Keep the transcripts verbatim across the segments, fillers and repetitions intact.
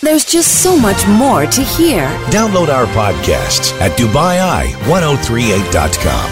There's just so much more to hear. Download our podcasts at Dubai Eye ten thirty-eight dot com.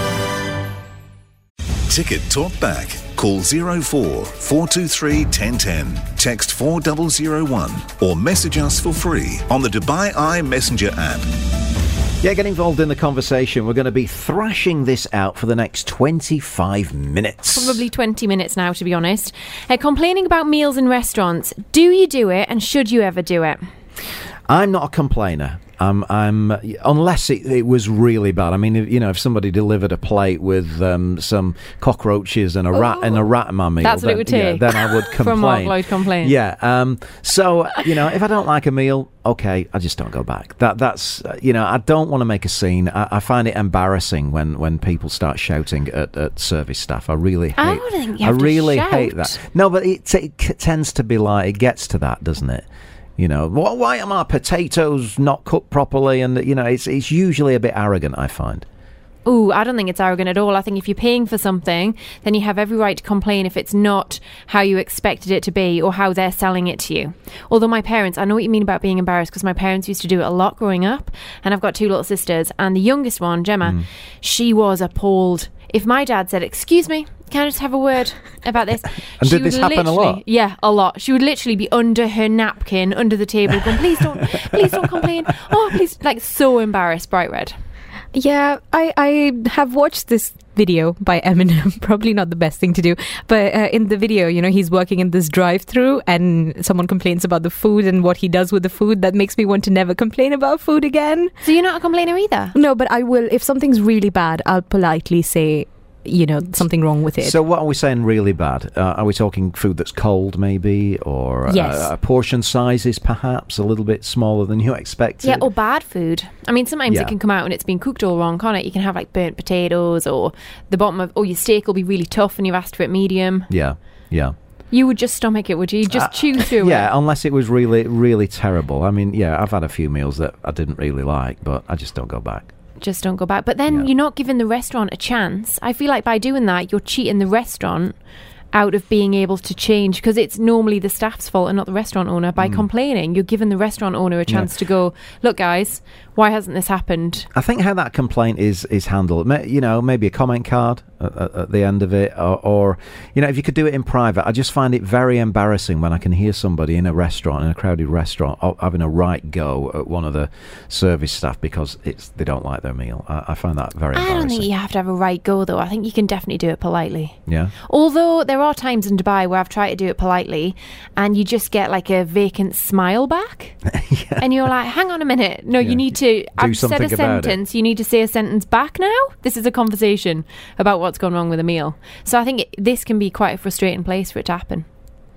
Ticket Talk Back. Call zero four four two three one oh one oh, text four zero zero one or message us for free on the Dubai Eye Messenger app. Yeah, get involved in the conversation. We're going to be thrashing this out for the next twenty-five minutes. Probably twenty minutes now, to be honest. Uh, complaining about meals in restaurants. Do you do it, and should you ever do it? I'm not a complainer. Um, I'm unless it, it was really bad. I mean, if, you know, if somebody delivered a plate with um, some cockroaches and a oh, rat and a rat in my meal, that's what then, it would take. Yeah, then I would complain. From Mark Lloyd complain. Yeah. Um, so you know, if I don't like a meal, okay, I just don't go back. That that's uh, you know, I don't want to make a scene. I, I find it embarrassing when, when people start shouting at, at service staff. I really hate. I don't think you I have to really shout. hate that. No, but it, t- it tends to be like it gets to that, doesn't it? You know, why are my potatoes not cooked properly? And, you know, it's it's usually a bit arrogant, I find. Ooh, I don't think it's arrogant at all. I think if you're paying for something, then you have every right to complain if it's not how you expected it to be or how they're selling it to you. Although my parents, I know what you mean about being embarrassed, because my parents used to do it a lot growing up, and I've got two little sisters, and the youngest one, Gemma, mm. she was appalled. If my dad said, "Excuse me, can I just have a word about this?" And did this happen a lot? Yeah, a lot. She would literally be under her napkin, under the table, going, "Please don't, please don't complain. Oh, please," like so embarrassed, bright red. Yeah, I, I have watched this video by Eminem. Probably not the best thing to do, but uh, in the video, you know, he's working in this drive-through, and someone complains about the food and what he does with the food. That makes me want to never complain about food again. So you're not a complainer either? No, but I will. If something's really bad, I'll politely say, you know, something wrong with it. So what are we saying really bad? Uh, are we talking food that's cold maybe, or yes. uh, uh, portion sizes perhaps a little bit smaller than you expected? Yeah, or bad food. I mean, sometimes yeah. it can come out and it's been cooked all wrong, can't it? You can have like burnt potatoes, or the bottom of, or your steak will be really tough and you've asked for it medium. Yeah, yeah. You would just stomach it, would you? You'd just uh, chew through yeah, it. Yeah, unless it was really, really terrible. I mean, yeah, I've had a few meals that I didn't really like, but I just don't go back. Just don't go back. But then yeah. you're not giving the restaurant a chance. I feel like by doing that, you're cheating the restaurant out of being able to change, because it's normally the staff's fault and not the restaurant owner. By mm. complaining, you're giving the restaurant owner a chance yeah. to go, "Look guys, why hasn't this happened?" I think how that complaint is is handled, you know, maybe a comment card at, at the end of it, or, or you know, if you could do it in private. I just find it very embarrassing when I can hear somebody in a restaurant, in a crowded restaurant, having a right go at one of the service staff because it's they don't like their meal. I, I find that very embarrassing. I don't think you have to have a right go though. I think you can definitely do it politely. Yeah. Although there are times in Dubai where I've tried to do it politely and you just get like a vacant smile back. yeah. And you're like, hang on a minute. No, yeah. you need to, do I've said a sentence. You need to say a sentence back now. This is a conversation about what's gone wrong with a meal. So I think it, this can be quite a frustrating place for it to happen.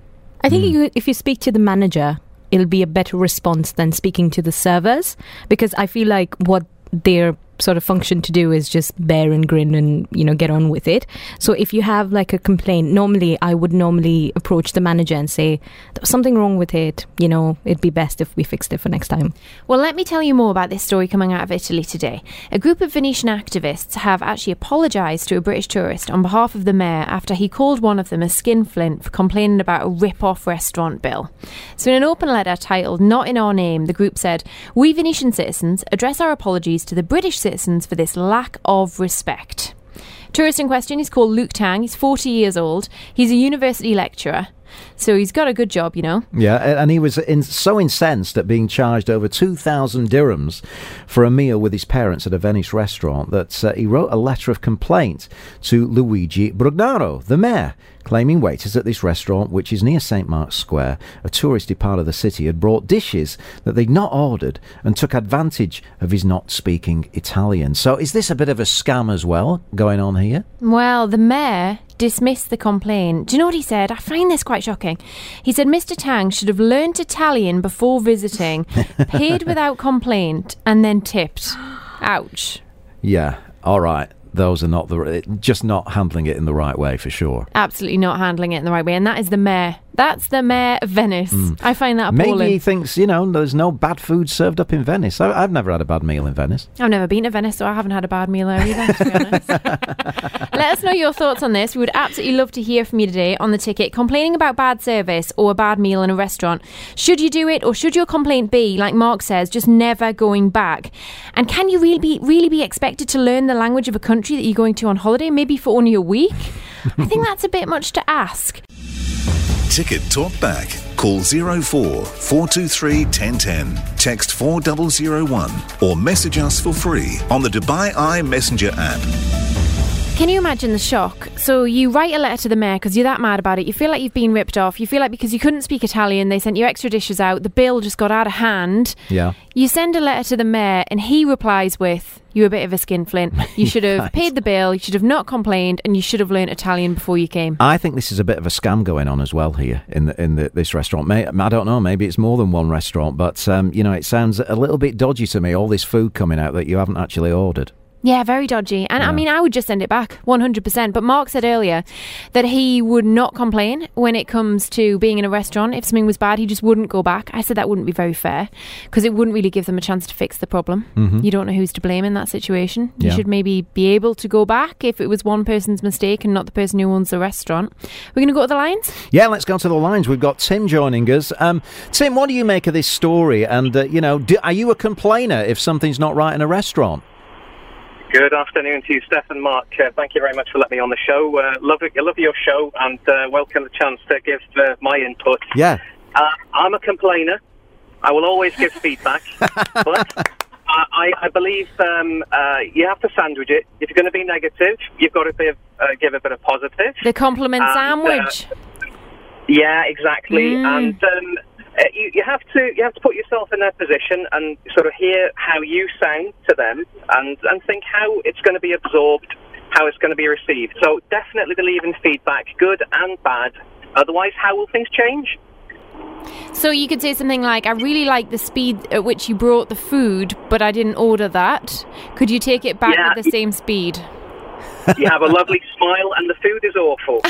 I think mm. you, if you speak to the manager, it'll be a better response than speaking to the servers, because I feel like what they're sort of function to do is just bear and grin and, you know, get on with it. So if you have like a complaint, normally I would normally approach the manager and say, there was something wrong with it, you know, it'd be best if we fixed it for next time. Well, let me tell you more about this story coming out of Italy today. A group of Venetian activists have actually apologised to a British tourist on behalf of the mayor after he called one of them a skinflint for complaining about a rip-off restaurant bill. So in an open letter titled "Not in Our Name," the group said, "We Venetian citizens address our apologies to the British citizens for this lack of respect." Tourist in question is called Luke Tang. He's forty years old. He's a university lecturer. So he's got a good job, you know. Yeah, and he was in, so incensed at being charged over two thousand dirhams for a meal with his parents at a Venice restaurant that uh, he wrote a letter of complaint to Luigi Brugnaro, the mayor, claiming waiters at this restaurant, which is near Saint Mark's Square, a touristy part of the city, had brought dishes that they'd not ordered and took advantage of his not speaking Italian. So is this a bit of a scam as well going on here? Well, the mayor dismissed the complaint. Do you know what he said? I find this quite shocking. He said Mister Tang should have learnt Italian before visiting, paid without complaint, and then tipped. Ouch. Yeah, all right. those are not the just not handling it in the right way for sure. Absolutely not handling it in the right way, and that is the mayor. That's the mayor of Venice. Mm. I find that appalling. Maybe he thinks, you know, there's no bad food served up in Venice. I, I've never had a bad meal in Venice. I've never been to Venice, so I haven't had a bad meal there either, to be honest. Let us know your thoughts on this. We would absolutely love to hear from you today on the ticket. Complaining about bad service or a bad meal in a restaurant. Should you do it, or should your complaint be, like Mark says, just never going back? And can you really be, really be expected to learn the language of a country that you're going to on holiday, maybe for only a week? I think that's a bit much to ask. Ticket Talk Back. Call zero four four two three one zero one zero. Text four zero zero one or message us for free on the Dubai Eye Messenger app. Can you imagine the shock? So you write a letter to the mayor because you're that mad about it. You feel like you've been ripped off. You feel like because you couldn't speak Italian, they sent you extra dishes out. The bill just got out of hand. Yeah. You send a letter to the mayor and he replies with, "You're a bit of a skinflint. You should have Right. paid the bill. You should have not complained, and you should have learnt Italian before you came." I think this is a bit of a scam going on as well here in the, in the, this restaurant. May, I don't know, maybe it's more than one restaurant, but um, you know, it sounds a little bit dodgy to me, all this food coming out that you haven't actually ordered. Yeah, very dodgy. And Yeah. I mean, I would just send it back, one hundred percent. But Mark said earlier that he would not complain when it comes to being in a restaurant. If something was bad, he just wouldn't go back. I said that wouldn't be very fair because it wouldn't really give them a chance to fix the problem. Mm-hmm. You don't know who's to blame in that situation. You Yeah. should maybe be able to go back if it was one person's mistake and not the person who owns the restaurant. We're going to go to the lines? Yeah, let's go to the lines. We've got Tim joining us. Um, Tim, what do you make of this story? And, uh, you know, do, are you a complainer if something's not right in a restaurant? Good afternoon to you, Steph and Mark. Uh, thank you very much for letting me on the show. Uh, love it, I love your show and uh, welcome the chance to give uh, my input. Yeah. Uh, I'm a complainer. I will always give feedback, but I, I believe um, uh, you have to sandwich it. If you're going to be negative, you've got to be, uh, give a bit of positive. The compliment And, sandwich. Uh, yeah, exactly. Mm. And um, uh, you, you have to you have to put yourself in their position and sort of hear how you sound to them, and, and think how it's going to be absorbed, how it's going to be received. So definitely believe in feedback, good and bad. Otherwise, how will things change? So you could say something like, "I really like the speed at which you brought the food, but I didn't order that. Could you take it back Yeah. with the same speed?" You have a lovely smile and the food is awful.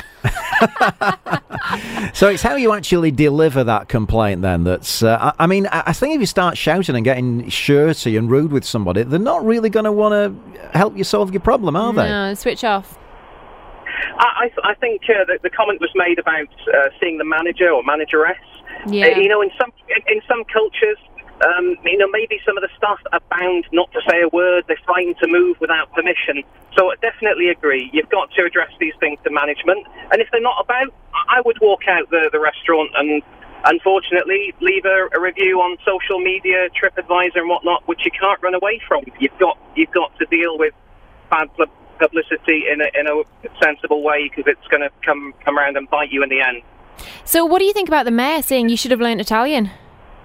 So it's how you actually deliver that complaint then that's... Uh, I, I mean, I, I think if you start shouting and getting shirty and rude with somebody, they're not really going to want to help you solve your problem, are they? No, switch off. I, I, I think uh, the, the comment was made about uh, seeing the manager or manageress. Yeah. Uh, you know, in some in, in some cultures, um, you know, maybe some of the staff are bound not to say a word. They're frightened to move without permission. So I definitely agree. You've got to address these things to management. And if they're not about, I would walk out the, the restaurant and, unfortunately, leave a, a review on social media, TripAdvisor and whatnot, which you can't run away from. You've got you've got to deal with bad publicity in a, in a sensible way, because it's going to come come around and bite you in the end. So what do you think about the mayor saying you should have learnt Italian?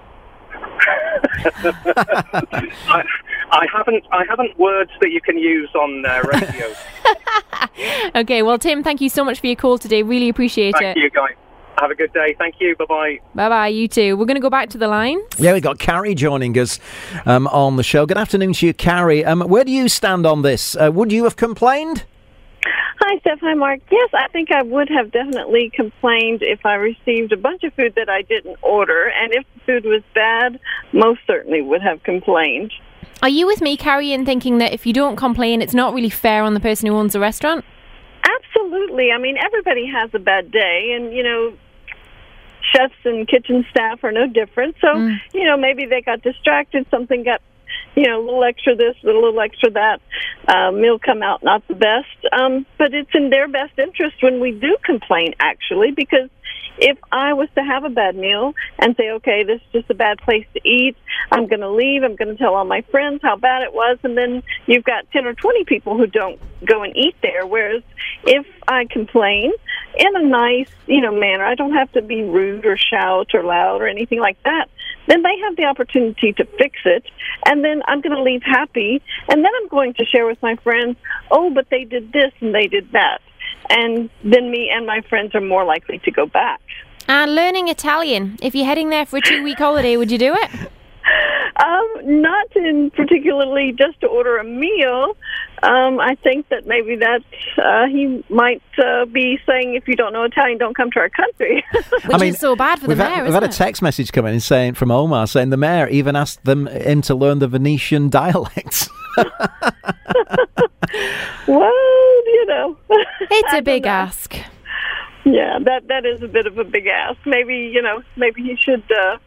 I, I haven't I haven't words that you can use on uh, radio. Okay, well, Tim, thank you so much for your call today. Really appreciate Thank it. you, guys. Have a good day. Thank you. Bye-bye. Bye-bye, you too. We're going to go back to the lines. Yeah, we've got Carrie joining us um, on the show. Good afternoon to you, Carrie. Um, where do you stand on this? Uh, would you have complained? Hi, Steph. Hi, Mark. Yes, I think I would have definitely complained if I received a bunch of food that I didn't order. And if the food was bad, most certainly would have complained. Are you with me, Carrie, in thinking that if you don't complain, it's not really fair on the person who owns the restaurant? Absolutely. I mean, everybody has a bad day. And, you know, chefs and kitchen staff are no different. So, Mm. you know, maybe they got distracted. Something got, you know, a little extra this, a little extra that. Uh, meal come out not the best. Um, but it's in their best interest when we do complain, actually, because if I was to have a bad meal and say, okay, this is just a bad place to eat, I'm going to leave, I'm going to tell all my friends how bad it was, and then you've got ten or twenty people who don't go and eat there. Whereas if I complain in a nice, you know, manner, I don't have to be rude or shout or loud or anything like that, then they have the opportunity to fix it, and then I'm going to leave happy, and then I'm going to share with my friends, oh, but they did this and they did that. And then me and my friends are more likely to go back. And learning Italian. If you're heading there for a two-week holiday, would you do it? Um, not in particularly just to order a meal. Um, I think that maybe that uh, he might uh, be saying, if you don't know Italian, don't come to our country. Which I mean, is so bad for the we've mayor, had, We've isn't had a it? text message come in saying, from Omar saying the mayor even asked them him to learn the Venetian dialects. Well, you know. It's I a big don't know. ask. Yeah, that that is a bit of a big ask. Maybe, you know, maybe he should uh,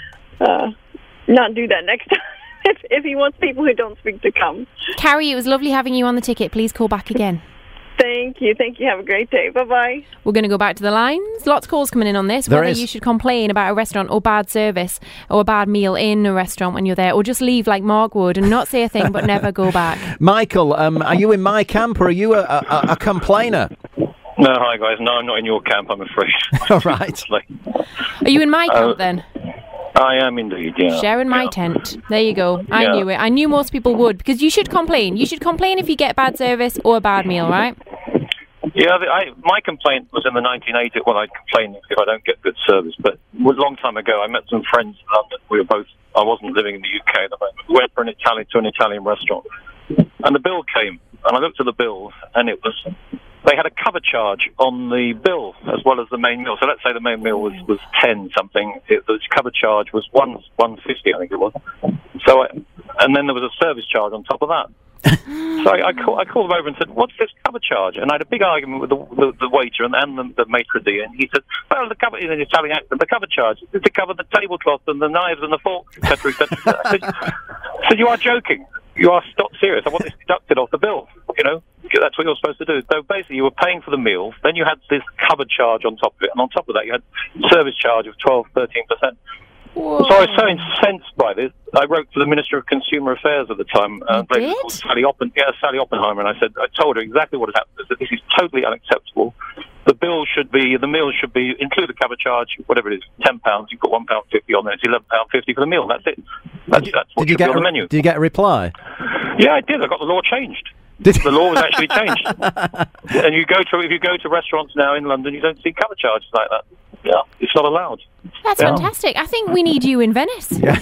uh, not do that next time if, if he wants people who don't speak to come. Carrie, it was lovely having you on the ticket. Please call back again. Thank you. Thank you. Have a great day. Bye-bye. We're going to go back to the lines. Lots of calls coming in on this. There whether is. you should complain about a restaurant or bad service or a bad meal in a restaurant when you're there, or just leave like Mark would and not say a thing but never go back. Michael, um, are you in my camp or are you a, a, a complainer? No, hi guys. No, I'm not in your camp, I'm afraid. All right. Are you in my camp Uh, then? I am indeed, yeah. Sharing my yeah. tent. There you go. I Yeah. knew it. I knew most people would, because you should complain. You should complain if you get bad service or a bad meal, right? Yeah, the- I, my complaint was in the nineteen eighties. Well, I'd complain if I don't get good service, but it was a long time ago. I met some friends in London. We were both, I wasn't living in the U K at the moment. We went for an Italian to an Italian restaurant, and the bill came, and I looked at the bill, and it was, they had a cover charge on the bill as well as the main meal. So let's say the main meal was, was ten something. It, the cover charge was one one fifty, I think it was. So, I, and then there was a service charge on top of that. So I, I, call, I called him over and said, "What's this cover charge?" And I had a big argument with the, the, the waiter and, and the, the maitre d', and he said, "Well, the cover in an Italian accent, the cover charge is to cover the tablecloth and the knives and the forks, et cetera, et cetera." I said, I said, "You are joking. You are not serious. I want this deducted off the bill. You know, that's what you're supposed to do." So basically, you were paying for the meal, then you had this cover charge on top of it, and on top of that, you had service charge of twelve, thirteen percent. Whoa. So I was so incensed by this, I wrote to the Minister of Consumer Affairs at the time, uh, You lady did? called Sally, Oppen- yeah, Sally Oppenheimer, and I said, I told her exactly what had happened. I said, this is totally unacceptable. The bill should be, the meal should be, include the cover charge, whatever it is, ten pounds, you put one pound fifty on there, it's eleven pounds fifty for the meal, that's it. That's, that's what Did you should be get on the a, menu. Did you get a reply? Yeah, I did. I got the law changed. Did The law was actually changed. And you go to, if you go to restaurants now in London, you don't see cover charges like that. Yeah, it's not allowed. That's Yeah. fantastic. I think we need you in Venice. Yeah.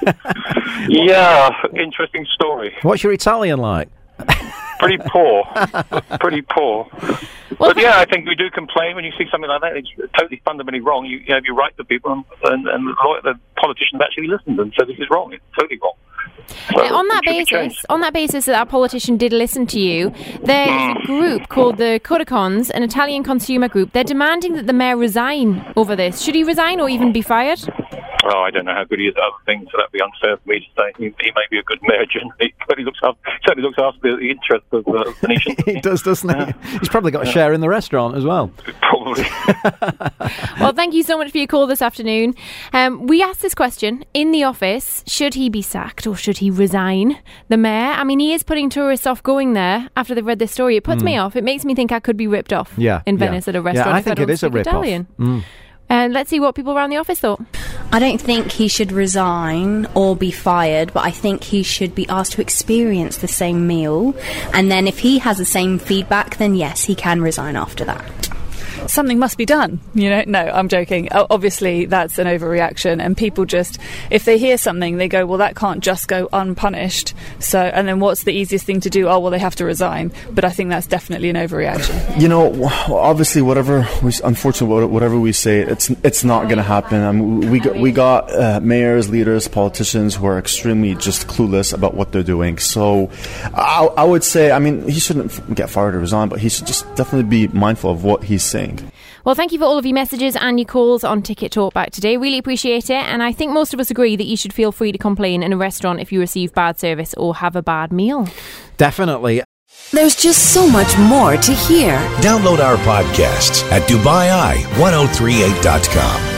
Yeah, interesting story. What's your Italian like? Pretty poor. Pretty poor. Well, But yeah, I think we do complain when you see something like that. It's totally fundamentally wrong. You, you know, you write to people, and, and, and the, lawyer, the politicians actually listened and said this is wrong. It's totally wrong. So Uh, on that it should be basis, changed. on that basis that our politician did listen to you, there's a group called the Codicons, an Italian consumer group. They're demanding that the mayor resign over this. Should he resign or even be fired? Oh, I don't know how good he is at other things, so that'd be unfair for me to say. He, he may be a good mayor generally, but he looks after, certainly looks after the interests of uh, Venetians. He does, doesn't he? He's probably got a share in the restaurant as well. Probably. Well, thank you so much for your call this afternoon. Um, we asked this question in the office: should he be sacked or should he resign? The mayor. I mean, he is putting tourists off going there after they've read this story. It puts me off. It makes me think I could be ripped off. Yeah, in yeah. Venice at a restaurant. Yeah, I if think I don't it is a speak rip-off. Italian. Mm. And let's see what people around the office thought. I don't think he should resign or be fired, but I think he should be asked to experience the same meal. And then if he has the same feedback, then yes, he can resign after that. Something must be done, you know? No, I'm joking. O- Obviously, that's an overreaction, and people just, if they hear something, they go, well, that can't just go unpunished. So, and then what's the easiest thing to do? Oh, well, they have to resign. But I think that's definitely an overreaction. You know, obviously, whatever we, unfortunately, whatever we say, it's it's not going to happen. I mean, we got, we got uh, mayors, leaders, politicians who are extremely just clueless about what they're doing. So, I, I would say, I mean, he shouldn't get fired or resign, but he should just definitely be mindful of what he's saying. Well, thank you for all of your messages and your calls on Ticket Talkback today. Really appreciate it. And I think most of us agree that you should feel free to complain in a restaurant if you receive bad service or have a bad meal. Definitely. There's just so much more to hear. Download our podcasts at Dubai Eye ten thirty-eight dot com.